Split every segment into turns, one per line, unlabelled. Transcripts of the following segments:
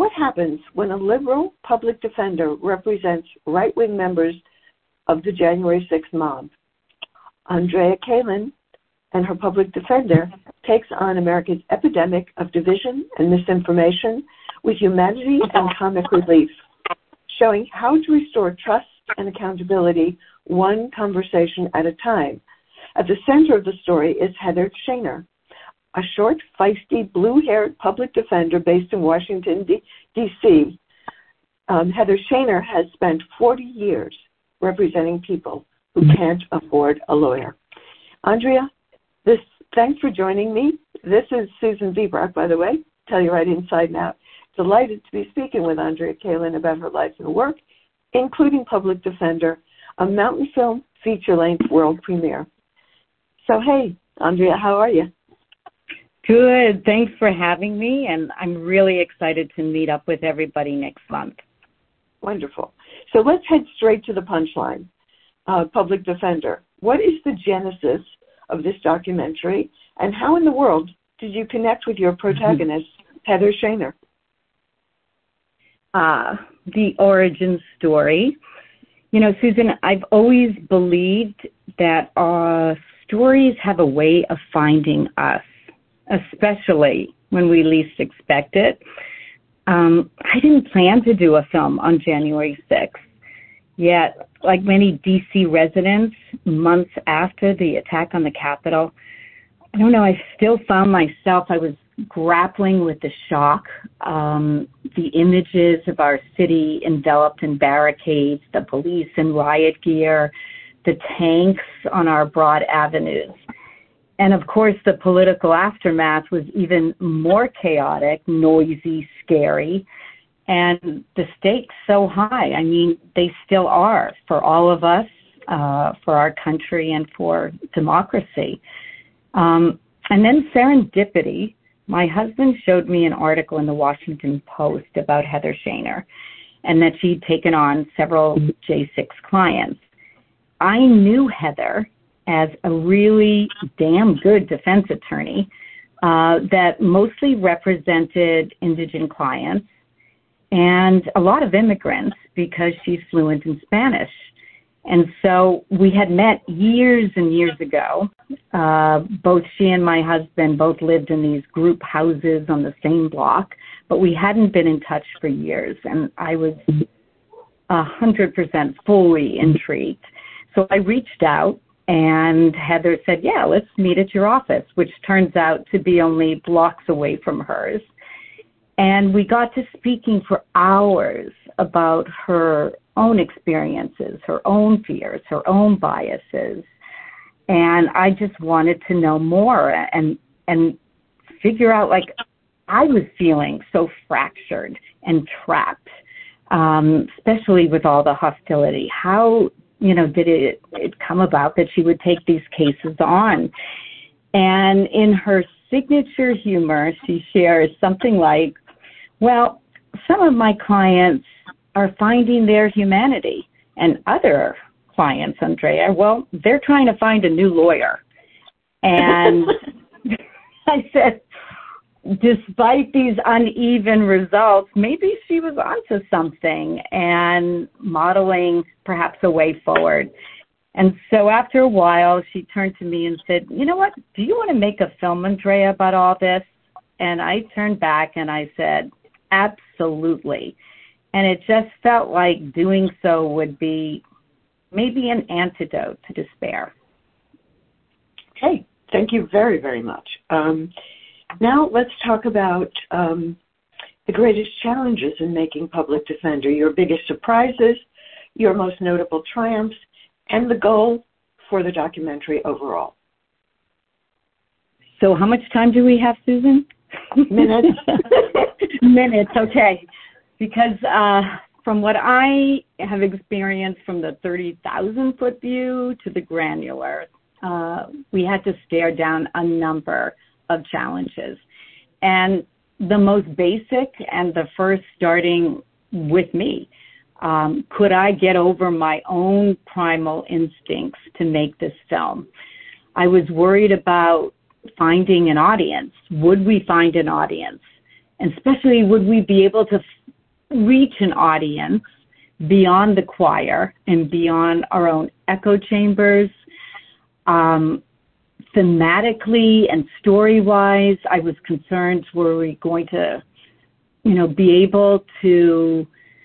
what happens when a liberal public defender represents right-wing members of the January 6th mob? Andrea Kaelin and her public defender takes on America's epidemic of division and misinformation with humanity and comic relief, showing how to restore trust and accountability one conversation at a time. At the center of the story is Heather Shaner, a short, feisty, blue-haired public defender based in Washington, D.C. Heather Shaner has spent 40 years representing people who can't afford a lawyer. Andrea, thanks for joining me. This is Susan Vibrock, by the way, tell you right inside and out. Delighted to be speaking with Andrea Kaelin about her life and work, including Public Defender, a Mountain Film feature-length world premiere. So, hey, Andrea, how are you?
Good. Thanks for having me, and I'm really excited to meet up with everybody next month.
Wonderful. So let's head straight to the punchline. Public Defender, what is the genesis of this documentary, and how in the world did you connect with your protagonist, Heather Shaner?
The origin story. You know, Susan, I've always believed that stories have a way of finding us, especially when we least expect it. I didn't plan to do a film on January 6th, yet, like many D.C. residents, months after the attack on the Capitol, I don't know, I still found myself, I was grappling with the shock, the images of our city enveloped in barricades, the police in riot gear, the tanks on our broad avenues. And of course, the political aftermath was even more chaotic, noisy, scary, and the stakes so high. I mean, they still are for all of us, for our country, and for democracy. And then serendipity, my husband showed me an article in the Washington Post about Heather Shaner, and that she'd taken on several J6 clients. I knew Heather as a really damn good defense attorney that mostly represented indigent clients and a lot of immigrants because she's fluent in Spanish. And so we had met years and years ago. Both she and my husband both lived in these group houses on the same block, but we hadn't been in touch for years. And I was 100% fully intrigued. So I reached out, and Heather said, yeah, let's meet at your office, which turns out to be only blocks away from hers. And we got to speaking for hours about her own experiences, her own fears, her own biases. And I just wanted to know more and figure out, like, I was feeling so fractured and trapped, especially with all the hostility. How, did it come about that she would take these cases on? And in her signature humor, she shares something like, well, some of my clients are finding their humanity, and other clients, Andrea, well, they're trying to find a new lawyer. And I said, despite these uneven results, maybe she was onto something and modeling perhaps a way forward. And so after a while, she turned to me and said, you know what, do you want to make a film, Andrea, about all this? And I turned back and I said, absolutely. And it just felt like doing so would be maybe an antidote to despair.
Okay, thank you very, very much. Now let's talk about the greatest challenges in making Public Defender, your biggest surprises, your most notable triumphs, and the goal for the documentary overall.
So how much time do we have, Susan?
Minutes.
Minutes, okay. Because from what I have experienced from the 30,000-foot view to the granular, we had to stare down a number of challenges. And the most basic and the first starting with me, could I get over my own primal instincts to make this film? I was worried about finding an audience. Would we find an audience? And especially, would we be able to reach an audience beyond the choir and beyond our own echo chambers. Thematically and story-wise, I was concerned, were we going to, be able to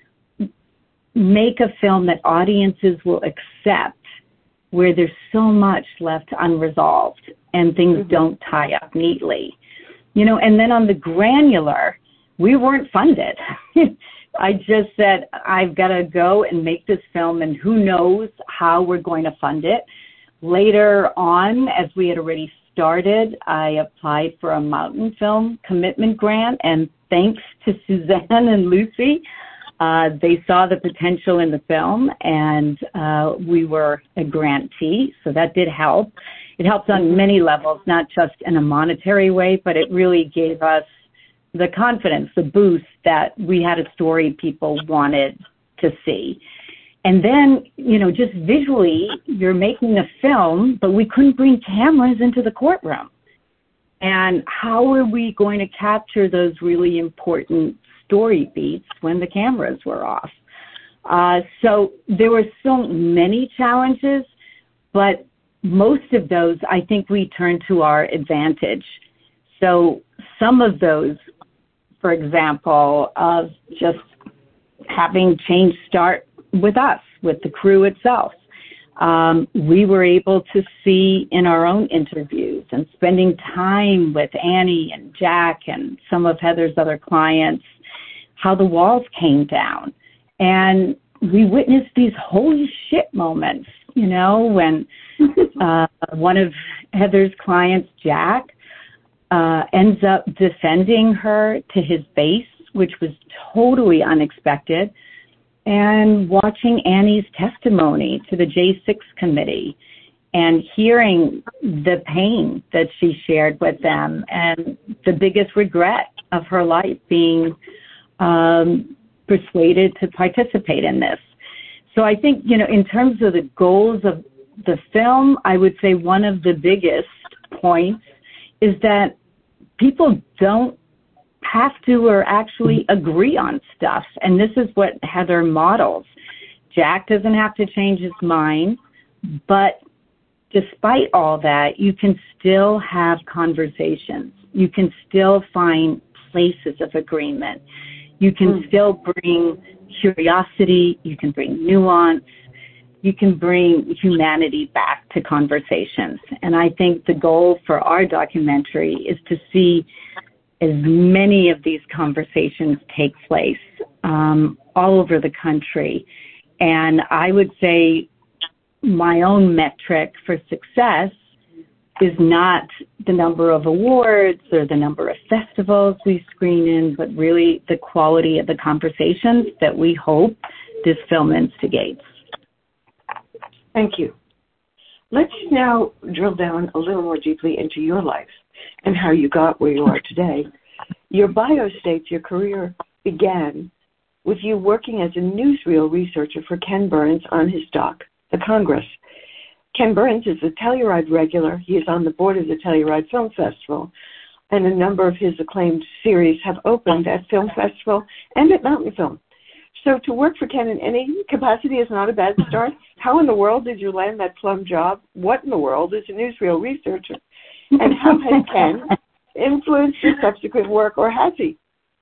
make a film that audiences will accept where there's so much left unresolved and things don't tie up neatly. And then on the granular, we weren't funded. I just said, I've got to go and make this film, and who knows how we're going to fund it. Later on, as we had already started, I applied for a mountain film commitment grant, and thanks to Suzanne and Lucy, they saw the potential in the film, and we were a grantee, so that did help. It helped on many levels, not just in a monetary way, but it really gave us the confidence, the boost that we had a story people wanted to see. And then, just visually, you're making a film, but we couldn't bring cameras into the courtroom. And how are we going to capture those really important story beats when the cameras were off? So there were so many challenges, but most of those, I think we turned to our advantage. So some of those, for example, of just having change start with us, with the crew itself. We were able to see in our own interviews and spending time with Annie and Jack and some of Heather's other clients, how the walls came down. And we witnessed these holy shit moments, when one of Heather's clients, Jack, ends up defending her to his face, which was totally unexpected, and watching Annie's testimony to the J6 committee and hearing the pain that she shared with them and the biggest regret of her life being persuaded to participate in this. So I think, in terms of the goals of the film, I would say one of the biggest points is that people don't have to or actually agree on stuff. And this is what Heather models. Jack doesn't have to change his mind, but despite all that, you can still have conversations. You can still find places of agreement. You can still bring curiosity. You can bring nuance. You can bring humanity back to conversations. And I think the goal for our documentary is to see as many of these conversations take place all over the country. And I would say my own metric for success is not the number of awards or the number of festivals we screen in, but really the quality of the conversations that we hope this film instigates.
Thank you. Let's now drill down a little more deeply into your life and how you got where you are today. Your bio states your career began with you working as a newsreel researcher for Ken Burns on his doc, The Congress. Ken Burns is a Telluride regular. He is on the board of the Telluride Film Festival, and a number of his acclaimed series have opened at Film Festival and at Mountain Film. So to work for Ken in any capacity is not a bad start. How in the world did you land that plum job? What in the world is a newsreel researcher? And how has Ken influenced your subsequent work, or has he?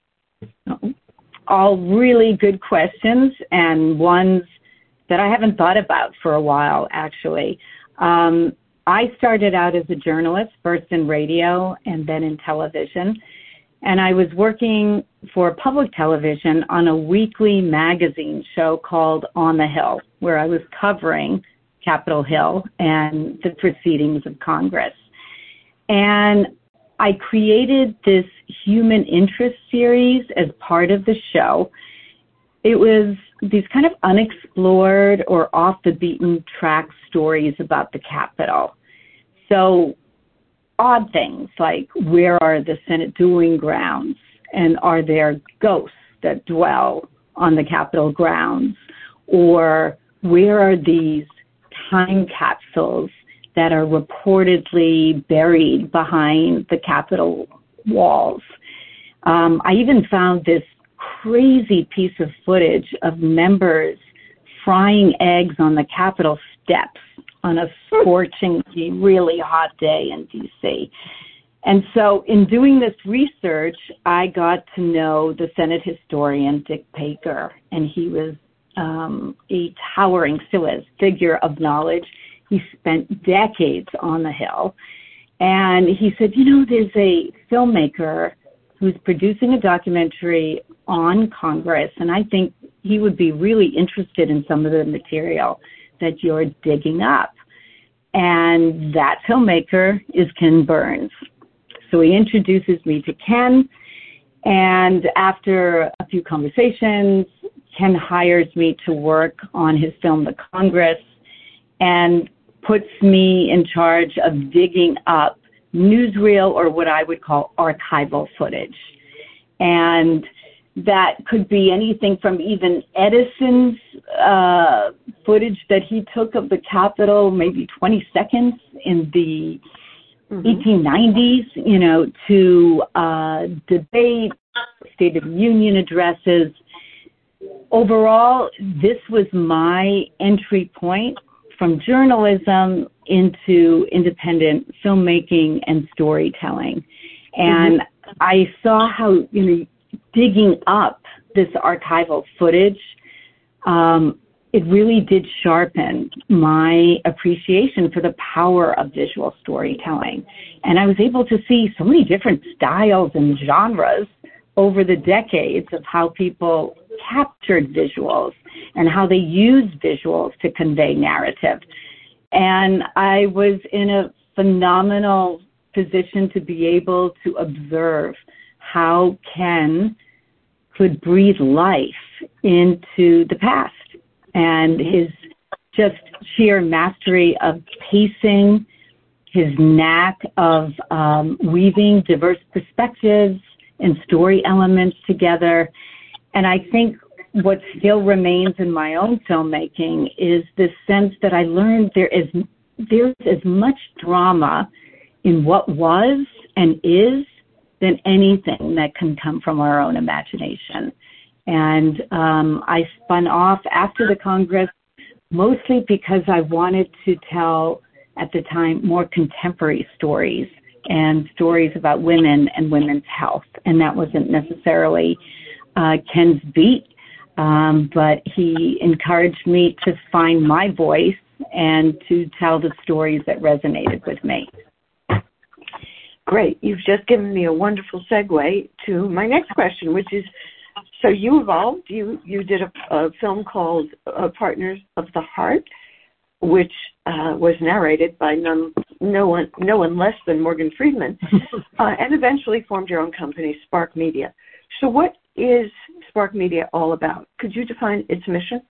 All really good questions, and ones that I haven't thought about for a while, actually. I started out as a journalist, first in radio and then in television. And I was working for public television on a weekly magazine show called On the Hill, where I was covering Capitol Hill and the proceedings of Congress. And I created this human interest series as part of the show. It was these kind of unexplored or off the beaten track stories about the Capitol. So odd things like, where are the Senate dueling grounds, and are there ghosts that dwell on the Capitol grounds? Or where are these time capsules that are reportedly buried behind the Capitol walls? I even found this crazy piece of footage of members frying eggs on the Capitol steps on a scorching, really hot day in D.C. And so in doing this research, I got to know the Senate historian, Dick Baker, and he was a towering, still is, figure of knowledge. He spent decades on the Hill. And he said, there's a filmmaker who's producing a documentary on Congress, and I think he would be really interested in some of the material that you're digging up. And that filmmaker is Ken Burns. So he introduces me to Ken, and after a few conversations, Ken hires me to work on his film, The Congress, and puts me in charge of digging up newsreel, or what I would call archival footage. And that could be anything from even Edison's footage that he took of the Capitol, maybe 20 seconds in the 1890s, to debate, State of the Union addresses. Overall, this was my entry point from journalism into independent filmmaking and storytelling. And I saw how, digging up this archival footage, it really did sharpen my appreciation for the power of visual storytelling. And I was able to see so many different styles and genres over the decades of how people captured visuals and how they used visuals to convey narrative. And I was in a phenomenal position to be able to observe how Ken could breathe life into the past, and his just sheer mastery of pacing, his knack of weaving diverse perspectives and story elements together. And I think what still remains in my own filmmaking is this sense that I learned there's as much drama in what was and is than anything that can come from our own imagination. And I spun off after the Congress, mostly because I wanted to tell, at the time, more contemporary stories and stories about women and women's health. And that wasn't necessarily Ken's beat, but he encouraged me to find my voice and to tell the stories that resonated with me.
Great. You've just given me a wonderful segue to my next question, which is, so you evolved. You did a film called Partners of the Heart, which was narrated by no one less than Morgan Freeman, and eventually formed your own company, Spark Media. So what is Spark Media all about? Could you define its mission?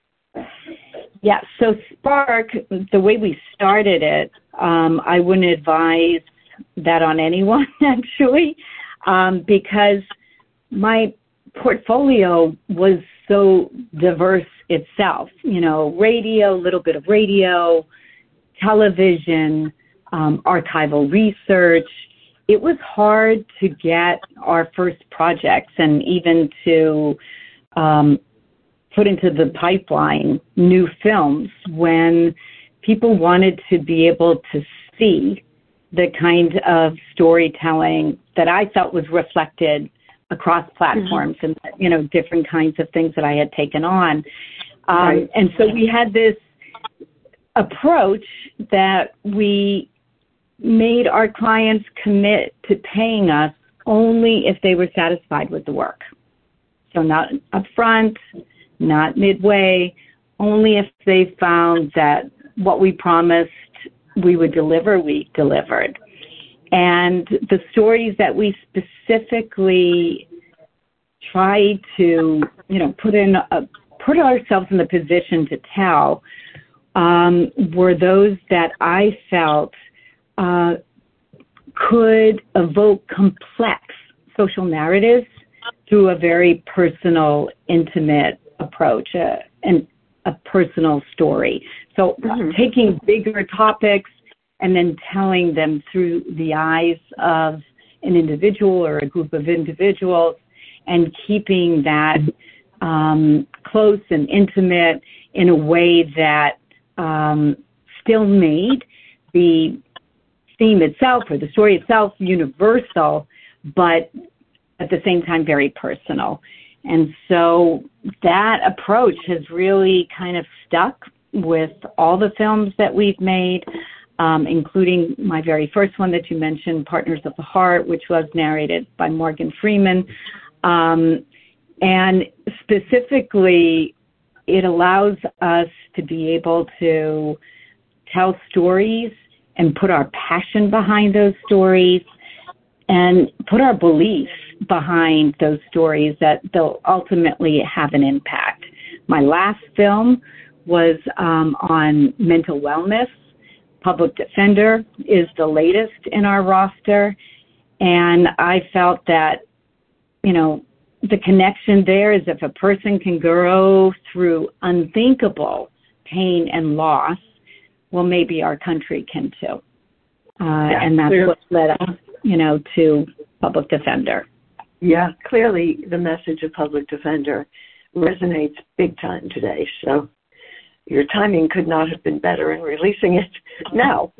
Yeah, so Spark, the way we started it, I wouldn't advise that on anyone, actually, because my portfolio was so diverse itself. Radio, a little bit of radio, television, archival research. It was hard to get our first projects and even to put into the pipeline new films when people wanted to be able to see the kind of storytelling that I felt was reflected across platforms and, different kinds of things that I had taken on. Right. And so we had this approach that we made our clients commit to paying us only if they were satisfied with the work. So not upfront, not midway, only if they found that what we promised we would deliver, we delivered. And the stories that we specifically tried to, put ourselves in the position to tell were those that I felt could evoke complex social narratives through a very personal, intimate approach, and a personal story. So taking bigger topics and then telling them through the eyes of an individual or a group of individuals, and keeping that close and intimate in a way that still made the theme itself or the story itself universal, but at the same time very personal. And so that approach has really kind of stuck with all the films that we've made, including my very first one that you mentioned, Partners of the Heart, which was narrated by Morgan Freeman. And specifically, it allows us to be able to tell stories and put our passion behind those stories and put our beliefs behind those stories that they'll ultimately have an impact. My last film was on mental wellness. Public Defender is the latest in our roster. And I felt that, you know, the connection there is if a person can go through unthinkable pain and loss, well, maybe our country can too. And that's what led us, you know, to Public Defender.
Yeah, clearly the message of Public Defender resonates big time today. So your timing could not have been better in releasing it now.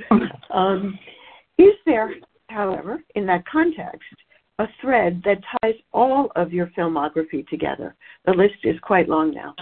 Is there, however, in that context, a thread that ties all of your filmography together? The list is quite long now.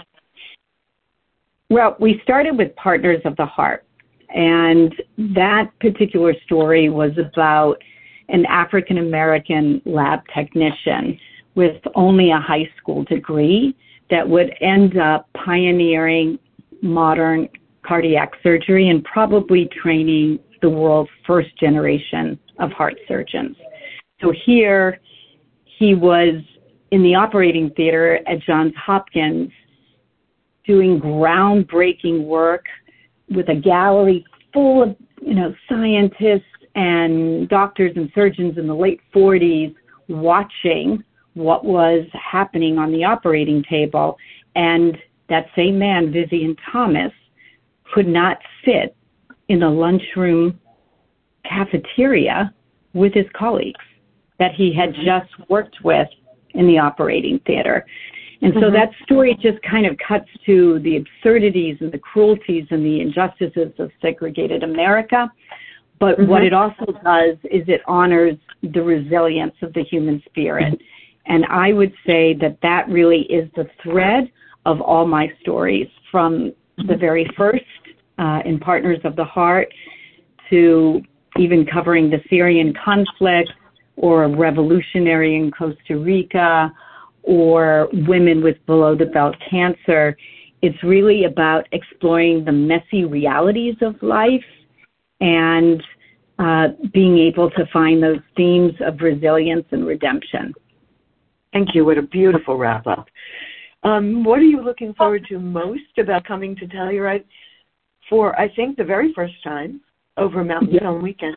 Well, we started with Partners of the Heart, and that particular story was about an African-American lab technician with only a high school degree that would end up pioneering modern cardiac surgery and probably training the world's first generation of heart surgeons. So here he was in the operating theater at Johns Hopkins doing groundbreaking work with a gallery full of, you know, scientists and doctors and surgeons in the late 40s watching what was happening on the operating table. And that same man, Vivian Thomas, could not sit in the lunchroom cafeteria with his colleagues that he had just worked with in the operating theater. And so that story just kind of cuts to the absurdities and the cruelties and the injustices of segregated America. But what it also does is it honors the resilience of the human spirit. And I would say that that really is the thread of all my stories, from the very first in Partners of the Heart to even covering the Syrian conflict or a revolutionary in Costa Rica or women with below-the-belt cancer. It's really about exploring the messy realities of life and being able to find those themes of resilience and redemption.
Thank you. What a beautiful wrap-up. What are you looking forward to most about coming to Telluride for, I think, the very first time over Mountain Film Weekend?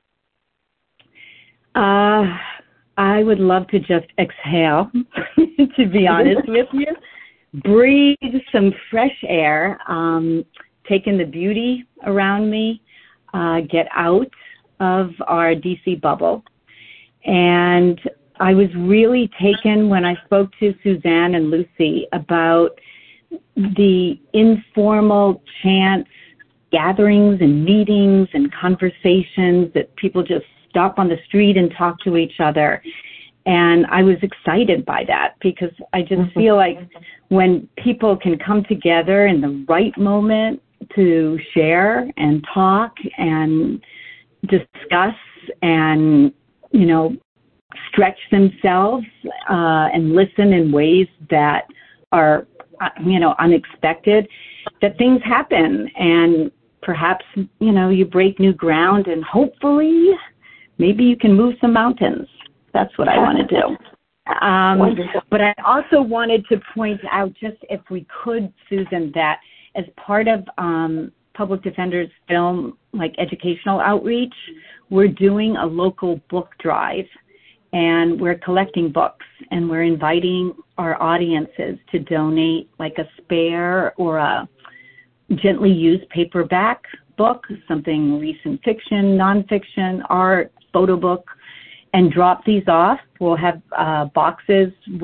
I would love to just exhale, to be honest with you. Breathe some fresh air, take in the beauty around me, get out of our DC bubble. And I was really taken when I spoke to Suzanne and Lucy about the informal chance gatherings and meetings and conversations that people just stop on the street and talk to each other. And I was excited by that because I just feel like when people can come together in the right moment to share and talk and discuss and, you know, stretch themselves and listen in ways that are, you know, unexpected, that things happen and perhaps, you know, you break new ground and hopefully maybe you can move some mountains. That's what I want to do. But I also wanted to point out, just if we could, Susan, that as part of Public Defender's film, like educational outreach, we're doing a local book drive. And we're collecting books, and we're inviting our audiences to donate like a spare or a gently used paperback book, something recent fiction, nonfiction, art, photo book, and drop these off. We'll have boxes with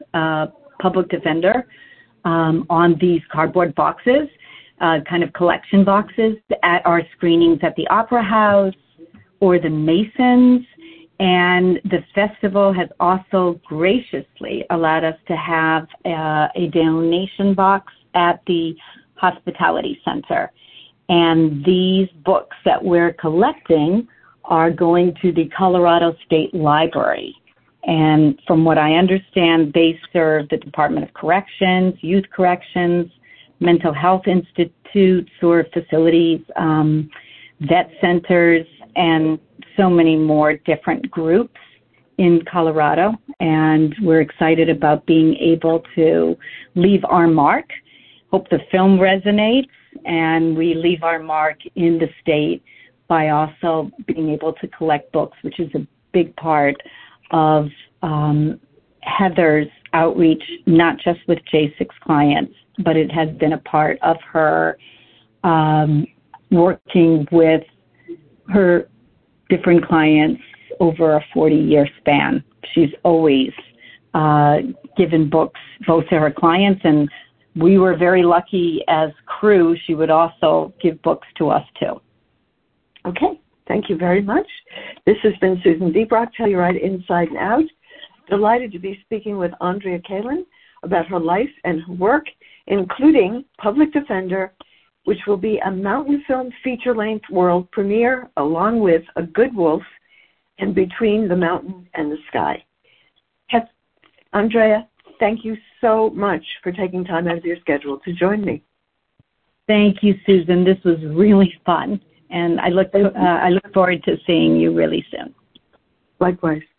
public defender on these cardboard boxes, kind of collection boxes at our screenings at the Opera House or the Masons. And the festival has also graciously allowed us to have a donation box at the Hospitality Center. And these books that we're collecting are going to the Colorado State Library. And from what I understand, they serve the Department of Corrections, Youth Corrections, mental health institutes or facilities, vet centers, and so many more different groups in Colorado. And we're excited about being able to leave our mark. Hope the film resonates, and we leave our mark in the state by also being able to collect books, which is a big part of Heather's outreach, not just with J6 clients, but it has been a part of her working with her different clients over a 40-year span. She's always given books both to her clients, and we were very lucky as crew. She would also give books to us too.
Okay, thank you very much. This has been Susan Debrock, Telluride Inside and Out. Delighted to be speaking with Andrea Kaelin about her life and her work, including Public Defender, which will be a Mountain Film feature-length world premiere, along with A Good Wolf and Between the Mountain and the Sky. Andrea, thank you so much for taking time out of your schedule to join me.
Thank you, Susan. This was really fun, and I look forward to seeing you really soon.
Likewise.